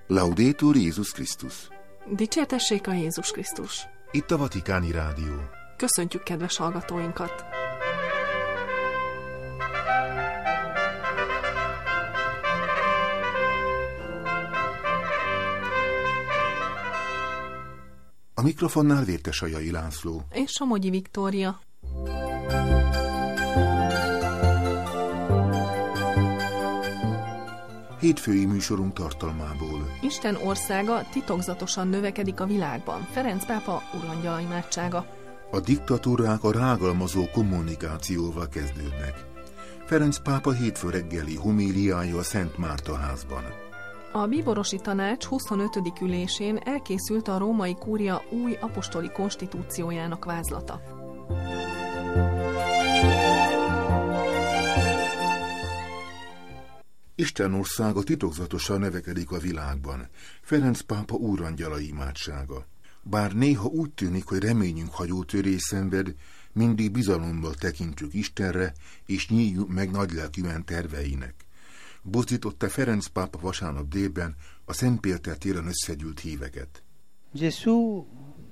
Laudetur Jézus Krisztus. Dicsértessék a Jézus Krisztus. Itt a Vatikáni Rádió. Köszöntjük kedves hallgatóinkat. A mikrofonnál Vértesajai László és Somogyi Viktória. Hétfői műsorunk tartalmából. Isten országa titokzatosan növekedik a világban. Ferenc pápa urangyala imádsága. A diktatúrák a rágalmazó kommunikációval kezdődnek. Ferenc pápa hétfő reggeli homíliája a Szent Márta házban. A bíborosi tanács 25. ülésén elkészült a római kúria új apostoli konstitúciójának vázlata. Isten országa titokzatosan növekedik a világban. Ferenc pápa úrangyala imádsága. Bár néha úgy tűnik, hogy reményünk hajótörés szenved, mindig bizalommal tekintjük Istenre, és nyíljuk meg nagylelkűen terveinek. Buzdította Ferenc pápa vasárnap délben a Szent Péter téren összegyűlt híveket. Gesù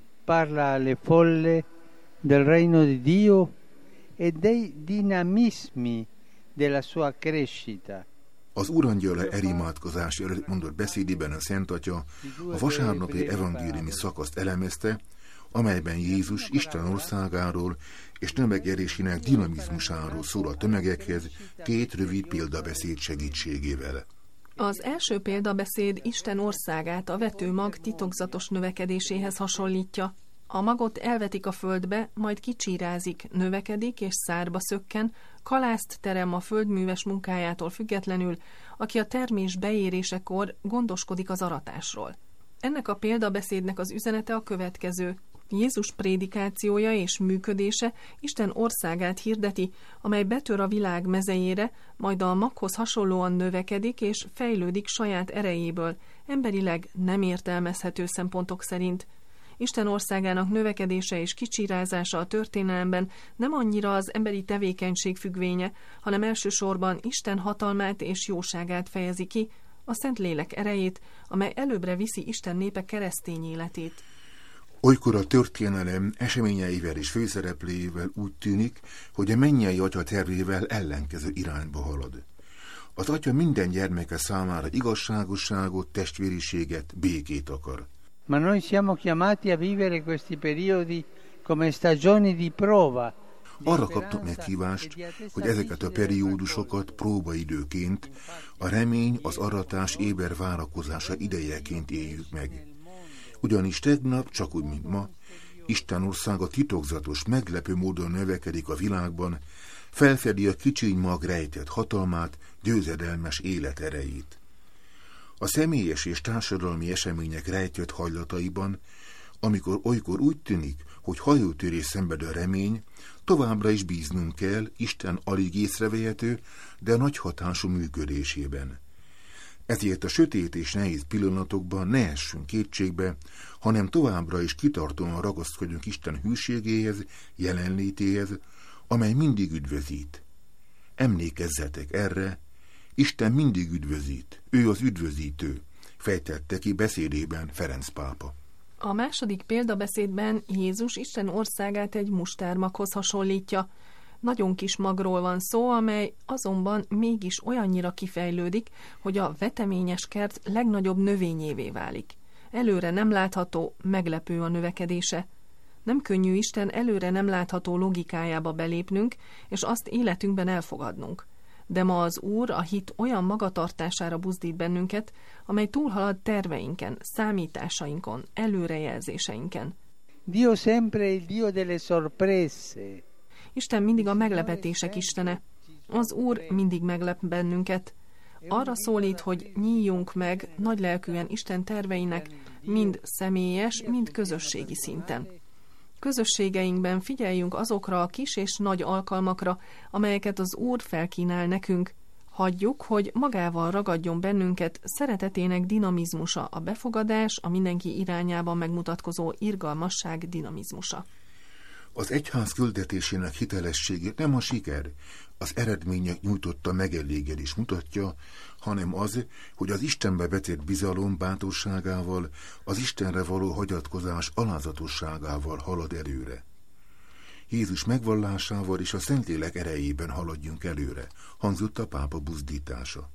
parla alle folle del reino di Dio e dei dinamismi della sua crescita. Az úrangyala elimádkozás előtt mondott beszédében a Szent Atya a vasárnapi evangéliumi szakaszt elemezte, amelyben Jézus Isten országáról és tömegerésének dinamizmusáról szól a tömegekhez két rövid példabeszéd segítségével. Az első példabeszéd Isten országát a vetőmag titokzatos növekedéséhez hasonlítja. A magot elvetik a földbe, majd kicsírázik, növekedik és szárba szökken, kalászt terem a földműves munkájától függetlenül, aki a termés beérésekor gondoskodik az aratásról. Ennek a példabeszédnek az üzenete a következő. Jézus prédikációja és működése Isten országát hirdeti, amely betör a világ mezejére, majd a maghoz hasonlóan növekedik és fejlődik saját erejéből, emberileg nem értelmezhető szempontok szerint. Isten országának növekedése és kicsírázása a történelemben nem annyira az emberi tevékenység függvénye, hanem elsősorban Isten hatalmát és jóságát fejezi ki, a Szentlélek erejét, amely előbbre viszi Isten népe keresztény életét. Olykor a történelem eseményeivel és főszereplőjével úgy tűnik, hogy a mennyei Atya tervével ellenkező irányba halad. Az Atya minden gyermeke számára igazságosságot, testvériséget, békét akar. Ma noi siamo chiamati a vivere questi periodi come stagioni di prova. Arra kaptuk meghívást, hogy ezeket a periódusokat próbaidőként, a remény, az aratás éber várakozása idejeként éljük meg. Ugyanis tegnap, csak úgy, mint ma, Isten országa titokzatos, meglepő módon növekedik a világban, felfedi a kicsiny mag rejtett hatalmát, győzedelmes életerejét. A személyes és társadalmi események rejtett hajlataiban, amikor olykor úgy tűnik, hogy hajótörés szenved a remény, továbbra is bíznunk kell Isten alig észrevehető, de nagy hatású működésében. Ezért a sötét és nehéz pillanatokban ne essünk kétségbe, hanem továbbra is kitartóan ragaszkodjunk Isten hűségéhez, jelenlétéhez, amely mindig üdvözít. Emlékezzetek erre, Isten mindig üdvözít, ő az üdvözítő, fejtette ki beszédében Ferenc pápa. A második példabeszédben Jézus Isten országát egy mustármaghoz hasonlítja. Nagyon kis magról van szó, amely azonban mégis olyannyira kifejlődik, hogy a veteményes kert legnagyobb növényévé válik. Előre nem látható, meglepő a növekedése. Nem könnyű Isten előre nem látható logikájába belépnünk, és azt életünkben elfogadnunk. De ma az Úr a hit olyan magatartására buzdít bennünket, amely túlhalad terveinken, számításainkon, előrejelzéseinken. Dio sempre il Dio delle sorprese. Isten mindig a meglepetések istene. Az Úr mindig meglep bennünket. Arra szólít, hogy nyíljunk meg nagylelkűen Isten terveinek, mind személyes, mind közösségi szinten. Közösségeinkben figyeljünk azokra a kis és nagy alkalmakra, amelyeket az Úr felkínál nekünk. Hagyjuk, hogy magával ragadjon bennünket szeretetének dinamizmusa, a befogadás, a mindenki irányában megmutatkozó irgalmasság dinamizmusa. Az egyház küldetésének hitelességét nem a siker, az eredmények nyújtotta megelégedés mutatja, hanem az, hogy az Istenbe vetett bizalom bátorságával, az Istenre való hagyatkozás alázatosságával halad előre. Jézus megvallásával és a Szentlélek erejében haladjunk előre, hangzott a pápa buzdítása.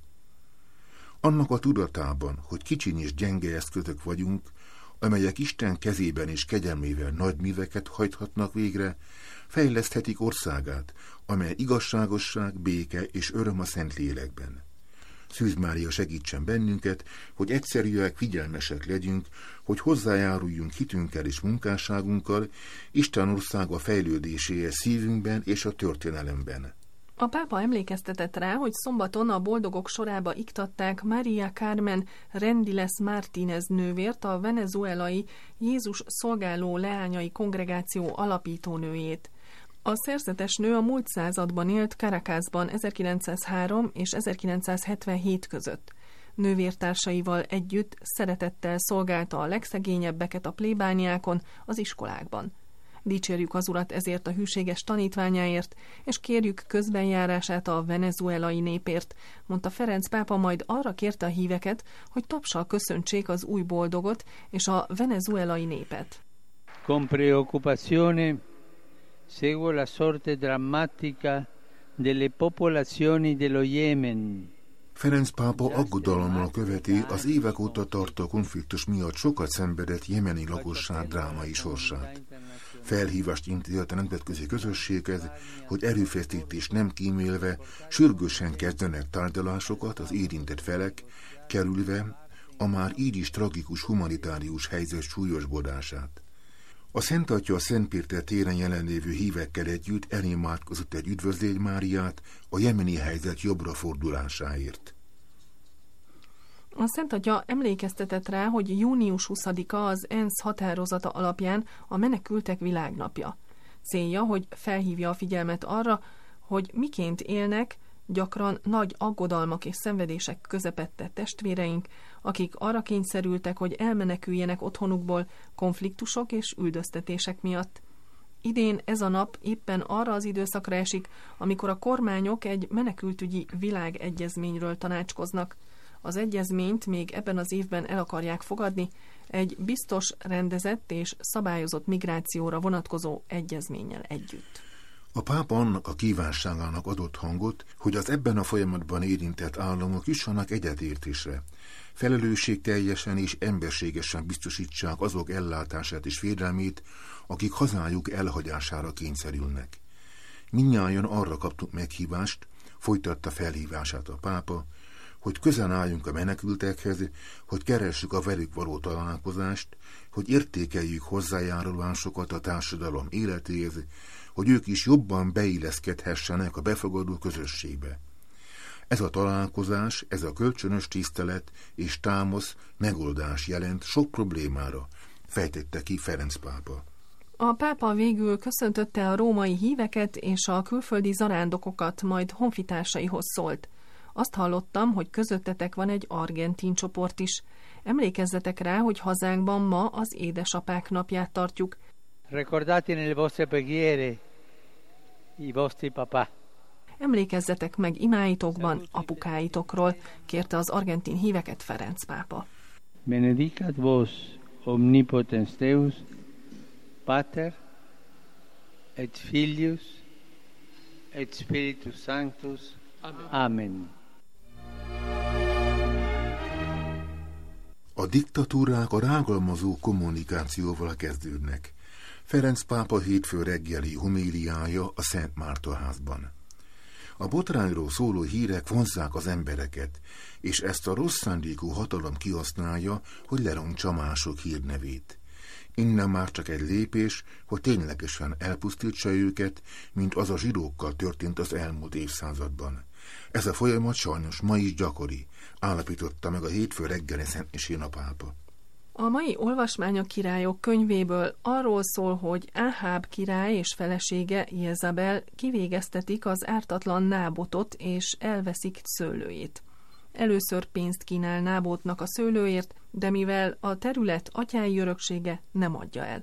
Annak a tudatában, hogy kicsiny és gyenge eszközök vagyunk, amelyek Isten kezében és kegyelmével nagy műveket hajthatnak végre, fejleszthetik országát, amely igazságosság, béke és öröm a Szentlélekben. Szűz Mária segítsen bennünket, hogy egyszerűek, figyelmesek legyünk, hogy hozzájáruljunk hitünkkel és munkásságunkkal Isten országa fejlődéséhez szívünkben és a történelemben. A pápa emlékeztetett rá, hogy szombaton a boldogok sorába iktatták Maria Carmen Rendiles Martínez nővért, a venezuelai Jézus szolgáló leányai kongregáció alapítónőjét. A szerzetes nő a múlt században élt Caracasban 1903 és 1977 között. Nővértársaival együtt szeretettel szolgálta a legszegényebbeket a plébániákon, az iskolákban. Dicsérjük az Urat ezért a hűséges tanítványáért, és kérjük közbenjárását a venezuelai népért, mondta Ferenc pápa, majd arra kérte a híveket, hogy tapssal köszöntsék az új boldogot és a venezuelai népet. Con preoccupazione seguo la sorte drammatica delle popolazioni dello Yemen. Ferenc pápa aggodalommal követi az évek óta tartó konfliktus miatt sokat szenvedett jemeni lakosság drámai sorsát. Felhívást intézett a nemzetközi közösséghez, hogy erőfeszítést nem kímélve sürgősen kezdenek tárgyalásokat az érintett felek, kerülve a már így is tragikus humanitárius helyzet súlyosbodását. A Szent Atya a Szent Péter téren jelenlévő hívekkel együtt elémádkozott egy üdvözlégy Máriát a jemeni helyzet jobbra fordulásáért. A Szent Atya emlékeztetett rá, hogy június 20-a az ENSZ határozata alapján a menekültek világnapja. Célja, hogy felhívja a figyelmet arra, hogy miként élnek gyakran nagy aggodalmak és szenvedések közepette testvéreink, akik arra kényszerültek, hogy elmeneküljenek otthonukból konfliktusok és üldöztetések miatt. Idén ez a nap éppen arra az időszakra esik, amikor a kormányok egy menekültügyi világegyezményről tanácskoznak. Az egyezményt még ebben az évben el akarják fogadni, egy biztos, rendezett és szabályozott migrációra vonatkozó egyezménnyel együtt. A pápa annak a kívánságának adott hangot, hogy az ebben a folyamatban érintett államok jussanak egyetértésre, felelősségteljesen és emberségesen biztosítsák azok ellátását és védelmét, akik hazájuk elhagyására kényszerülnek. Mindnyájan arra kaptunk meghívást, folytatta felhívását a pápa, hogy közel álljunk a menekültekhez, hogy keressük a velük való találkozást, hogy értékeljük hozzájárulásokat a társadalom életéhez, hogy ők is jobban beilleszkedhessenek a befogadó közösségbe. Ez a találkozás, ez a kölcsönös tisztelet és támasz megoldás jelent sok problémára, fejtette ki Ferenc pápa. A pápa végül köszöntötte a római híveket és a külföldi zarándokokat, majd honfitársaihoz szólt. Azt hallottam, hogy közöttetek van egy argentin csoport is. Emlékezzetek rá, hogy hazánkban ma az édesapák napját tartjuk. Ricordate nelle vostre preghiere i vostri papà. Emlékezzetek meg imáitokban apukáitokról, kérte az argentin híveket Ferenc pápa. Benedicat vos omnipotens Deus, Pater, et Filius, et Spiritus Sanctus. Amen. A diktatúrák a rágalmazó kommunikációval kezdődnek. Ferenc pápa hétfő reggeli homéliája a Szent Márta házban. A botrányról szóló hírek vonzzák az embereket, és ezt a rossz szándékú hatalom kihasználja, hogy lerontsa mások hírnevét. Innen már csak egy lépés, hogy ténylegesen elpusztítsa őket, mint az a zsidókkal történt az elmúlt évszázadban. Ez a folyamat sajnos ma is gyakori, állapította meg a hétfő reggeli szentmisén a pápa. A mai olvasmány a királyok könyvéből arról szól, hogy Áháb király és felesége Jezabel kivégeztetik az ártatlan Nábotot és elveszik szőlőjét. Először pénzt kínál Nábotnak a szőlőért, de mivel a terület atyái öröksége, nem adja el.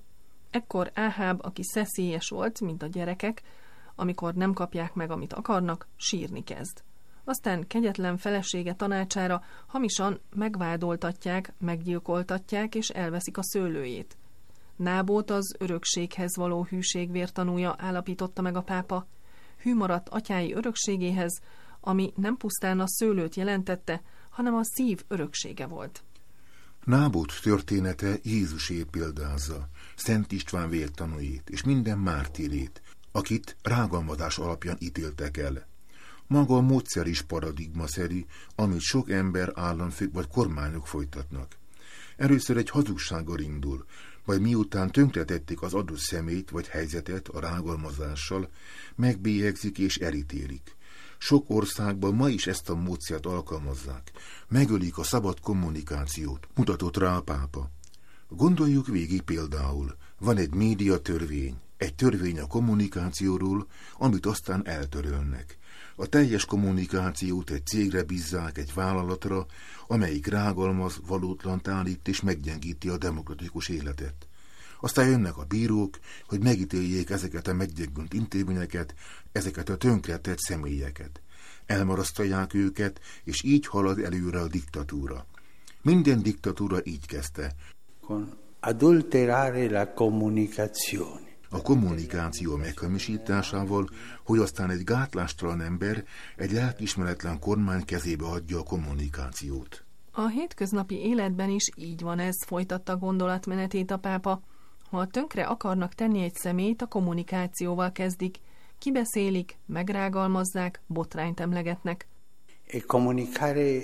Ekkor Áháb, aki szeszélyes volt, mint a gyerekek, amikor nem kapják meg, amit akarnak, sírni kezd. Aztán kegyetlen felesége tanácsára hamisan megvádoltatják, meggyilkoltatják és elveszik a szőlőjét. Nábót az örökséghez való hűség vértanúja állapította meg a pápa. Hű maradt atyái örökségéhez, ami nem pusztán a szőlőt jelentette, hanem a szív öröksége volt. Nábót története Jézusét példázza, Szent István vértanújét és minden mártírét, akit rágalmazás alapján ítéltek el. Maga a módszer is paradigmaszerű, amit sok ember, államfők vagy kormányok folytatnak. Először egy hazugsággal indul, majd miután tönkretették az adott személyt vagy helyzetet a rágalmazással, megbélyegzik és elítélik. Sok országban ma is ezt a módszert alkalmazzák. Megölik a szabad kommunikációt, mutatott rá a pápa. Gondoljuk végig például, van egy médiatörvény, egy törvény a kommunikációról, amit aztán eltörölnek. A teljes kommunikációt egy cégre bízzák, egy vállalatra, amelyik rágalmaz, valótlant állít és meggyengíti a demokratikus életet. Aztán jönnek a bírók, hogy megítéljék ezeket a meggyengült intézményeket, ezeket a tönkretett személyeket. Elmarasztalják őket, és így halad előre a diktatúra. Minden diktatúra így kezdte. Con adulterare la comunicazione. A kommunikáció meghamisításával, hogy aztán egy gátlástalan ember egy lelkiismeretlen kormány kezébe adja a kommunikációt. A hétköznapi életben is így van ez, folytatta gondolatmenetét a pápa. Ha tönkre akarnak tenni egy személyt, a kommunikációval kezdik. Kibeszélik, megrágalmazzák, botrányt emlegetnek. E comunicare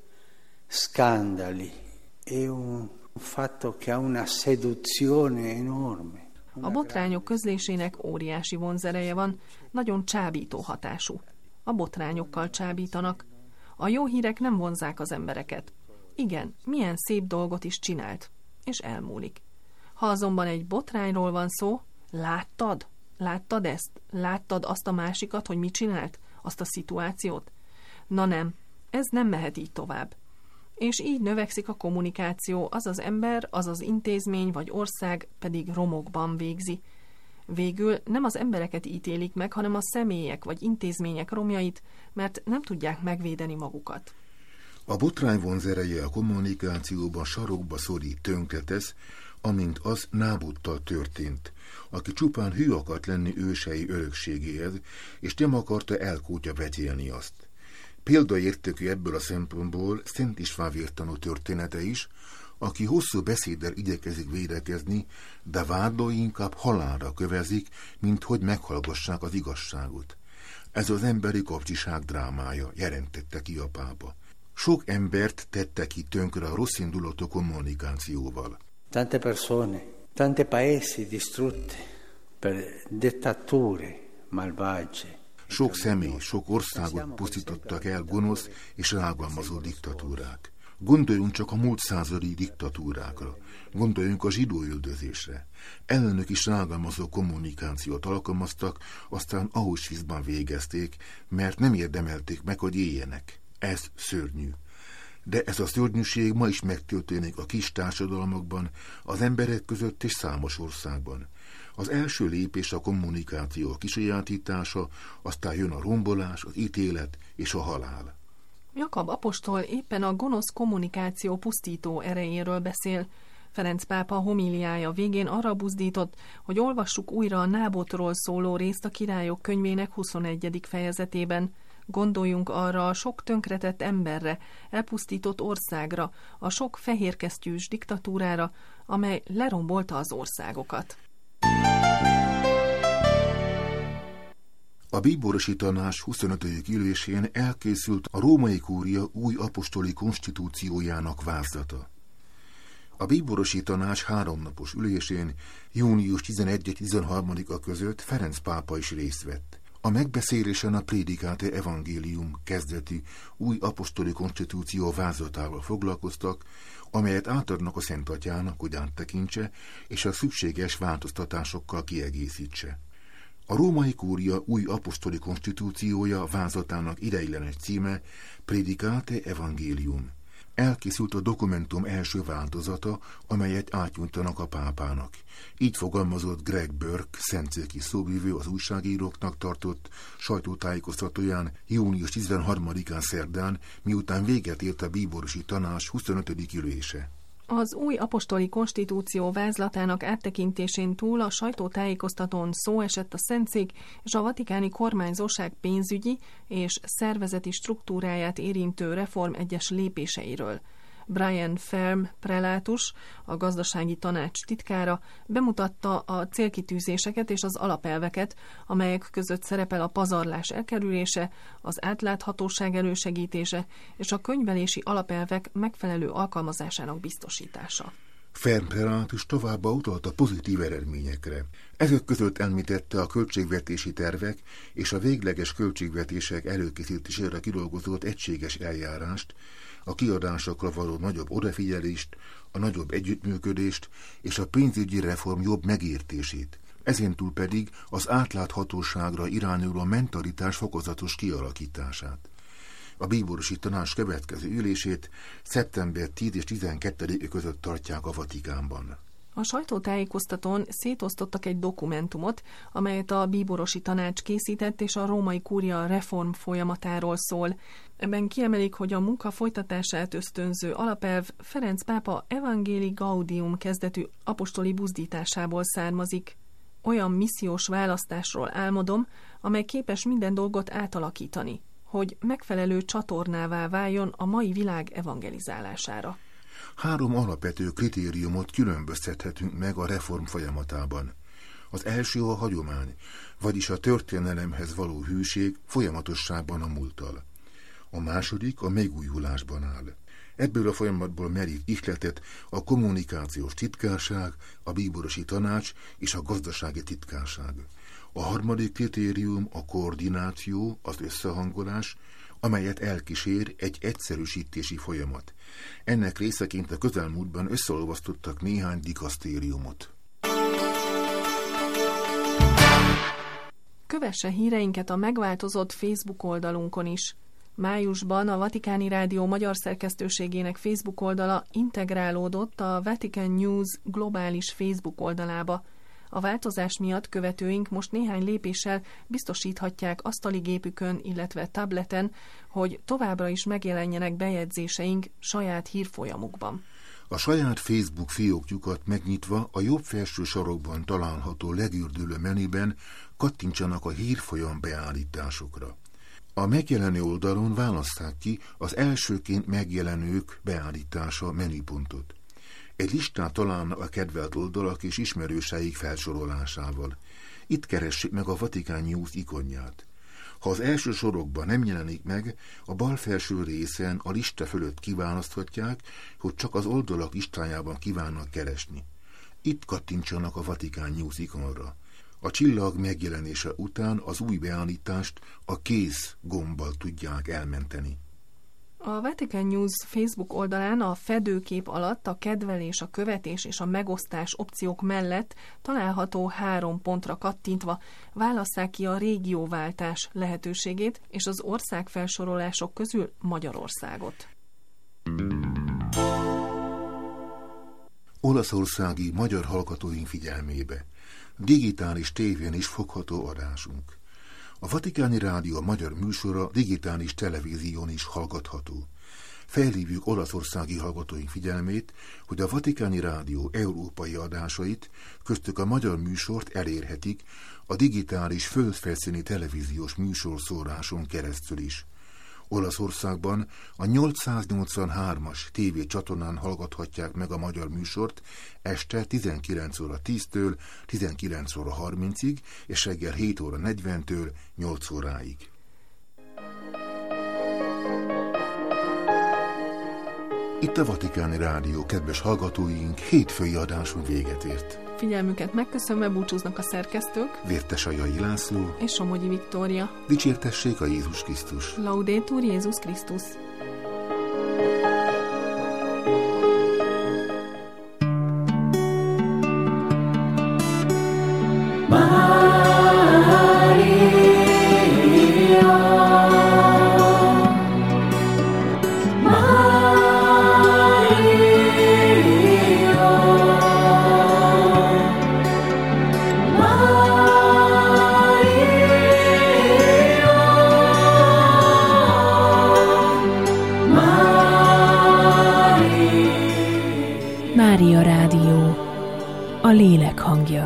scandali è un fatto che ha una seduzione enorme. A botrányok közlésének óriási vonzereje van, nagyon csábító hatású. A botrányokkal csábítanak. A jó hírek nem vonzzák az embereket. Igen, milyen szép dolgot is csinált, és elmúlik. Ha azonban egy botrányról van szó, láttad? Láttad ezt? Láttad azt a másikat, hogy mit csinált? Azt a szituációt? Na nem, ez nem mehet így tovább. És így növekszik a kommunikáció, az az ember, az az intézmény vagy ország pedig romokban végzi. Végül nem az embereket ítélik meg, hanem a személyek vagy intézmények romjait, mert nem tudják megvédeni magukat. A botrány vonzereje a kommunikációban sarokba szorít, tönkretesz, amint az Nábóttal történt, aki csupán hű akart lenni ősei örökségéhez, és nem akarta elkótya vetélni azt. Példaértékű ebből a szempontból Szent István vértanú története is, aki hosszú beszéddel igyekezik védekezni, de vádlói inkább halálra kövezik, mint hogy meghallgassák az igazságot. Ez az emberi kapcsiság drámája, jelentette ki a pápa. Sok embert tette ki tönkre a rosszindulatú kommunikációval. Tante persone, tante paesi distrutte per dittature malvagie. Sok személy, sok országot pusztítottak el gonosz és rágalmazó diktatúrák. Gondoljunk csak a múlt századi diktatúrákra, gondoljunk a zsidóüldözésre. Ellenük is rágalmazó kommunikációt alkalmaztak, aztán Auschwitzban végezték, mert nem érdemelték meg, hogy éljenek. Ez szörnyű. De ez a szörnyűség ma is megtörténik a kis társadalmakban, az emberek között és számos országban. Az első lépés a kommunikáció kisajátítása, aztán jön a rombolás, az ítélet és a halál. Jakab apostol éppen a gonosz kommunikáció pusztító erejéről beszél. Ferenc pápa homíliája végén arra buzdított, hogy olvassuk újra a Nábótról szóló részt a Királyok könyvének 21. fejezetében. Gondoljunk arra a sok tönkretett emberre, elpusztított országra, a sok fehérkesztyűs diktatúrára, amely lerombolta az országokat. A bíborosi tanács 25. ülésén elkészült a római kúria új apostoli konstitúciójának vázlata. A bíborosi tanács 3 napos ülésén június 11-13-a között Ferenc pápa is részt vett. A megbeszélésen a Praedicate Evangelium kezdeti új apostoli konstitúció vázlatával foglalkoztak, amelyet átadnak a Szent Atyának, hogy áttekintse, és a szükséges változtatásokkal kiegészítse. A római kúria új apostoli konstitúciója vázlatának ideiglenes címe Praedicate Evangelium. Elkészült a dokumentum első változata, amelyet átnyújtanak a pápának. Így fogalmazott Greg Burke, szentszéki szóvivő az újságíróknak tartott sajtótájékoztatóján június 13-án szerdán, miután véget ért a bíborosi tanács 25. ülése. Az új apostoli konstitúció vázlatának áttekintésén túl a sajtótájékoztatón szó esett a szentszék és a vatikáni kormányzóság pénzügyi és szervezeti struktúráját érintő reform egyes lépéseiről. Brian Ferm prelátus, a gazdasági tanács titkára bemutatta a célkitűzéseket és az alapelveket, amelyek között szerepel a pazarlás elkerülése, az átláthatóság elősegítése és a könyvelési alapelvek megfelelő alkalmazásának biztosítása. Ferm prelátus továbbá utalt a pozitív eredményekre. Ezek között említette a költségvetési tervek és a végleges költségvetések előkészítésére kidolgozott egységes eljárást, a kiadásokra való nagyobb odafigyelést, a nagyobb együttműködést és a pénzügyi reform jobb megértését. Ezentúl pedig az átláthatóságra irányuló mentalitás fokozatos kialakítását. A bíborosi tanács következő ülését szeptember 10 és 12 között tartják a Vatikánban. A sajtótájékoztatón szétosztottak egy dokumentumot, amelyet a bíborosi tanács készített, és a római kúria reform folyamatáról szól. Ebben kiemelik, hogy a munka folytatását ösztönző alapelv Ferenc pápa Evangelii Gaudium kezdetű apostoli buzdításából származik. Olyan missziós választásról álmodom, amely képes minden dolgot átalakítani, hogy megfelelő csatornává váljon a mai világ evangelizálására. 3 alapvető kritériumot különböztethetünk meg a reform folyamatában. Az első a hagyomány, vagyis a történelemhez való hűség folyamatosságban a múlttal. A második a megújulásban áll. Ebből a folyamatból merít ihletet a kommunikációs titkárság, a bíborosi tanács és a gazdasági titkárság. A harmadik kritérium a koordináció, az összehangolás, amelyet elkísér egy egyszerűsítési folyamat. Ennek részeként a közelmúltban összeolvasztottak néhány dikasztériumot. Kövesse híreinket a megváltozott Facebook oldalunkon is. Májusban a Vatikáni Rádió magyar szerkesztőségének Facebook oldala integrálódott a Vatican News globális Facebook oldalába. A változás miatt követőink most néhány lépéssel biztosíthatják asztali gépükön, illetve tableten, hogy továbbra is megjelenjenek bejegyzéseink saját hírfolyamukban. A saját Facebook fiókjukat megnyitva a jobb felső sarokban található legürdülő menüben kattintsanak a hírfolyam beállításokra. A megjelenő oldalon válasszák ki az elsőként megjelenők beállítása menüpontot. Egy listát találnak a kedvelt oldalak és ismerőseik felsorolásával. Itt keressék meg a Vatican News ikonját. Ha az első sorokban nem jelenik meg, a bal felső részen a lista fölött kiválaszthatják, hogy csak az oldalak listájában kívánnak keresni. Itt kattintsanak a Vatican News ikonra. A csillag megjelenése után az új beállítást a kész gombbal tudják elmenteni. A Vatican News Facebook oldalán a fedőkép alatt a kedvelés, a követés és a megosztás opciók mellett található 3 pontra kattintva válasszák ki a régióváltás lehetőségét és az országfelsorolások közül Magyarországot. Olaszországi magyar hallgatóink figyelmébe. Digitális tévén is fogható adásunk. A Vatikáni Rádió magyar műsora digitális televízión is hallgatható. Felhívjuk olaszországi hallgatóink figyelmét, hogy a Vatikáni Rádió európai adásait, köztük a magyar műsort elérhetik a digitális földfelszíni televíziós műsorszóráson keresztül is. Olaszországban a 883-as TV csatornán hallgathatják meg a magyar műsort este 19 óra 10-től 19 óra 30-ig, és reggel 7 óra 40-től 8 óráig. Itt a Vatikáni Rádió, kedves hallgatóink, hétfői adásunk véget ért. Figyelmüket megköszönve búcsúznak a szerkesztők, Vértesajai László és Somogyi Viktória. Dicsértessék a Jézus Krisztus! Laudetur Jézus Krisztus! Maria, Mária Rádió, a lélek hangja.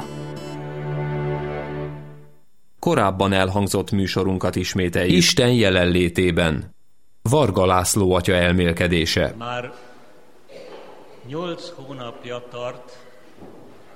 Korábban elhangzott műsorunkat ismételjük. Isten jelenlétében. Varga László atya elmélkedése. Már 8 hónapja tart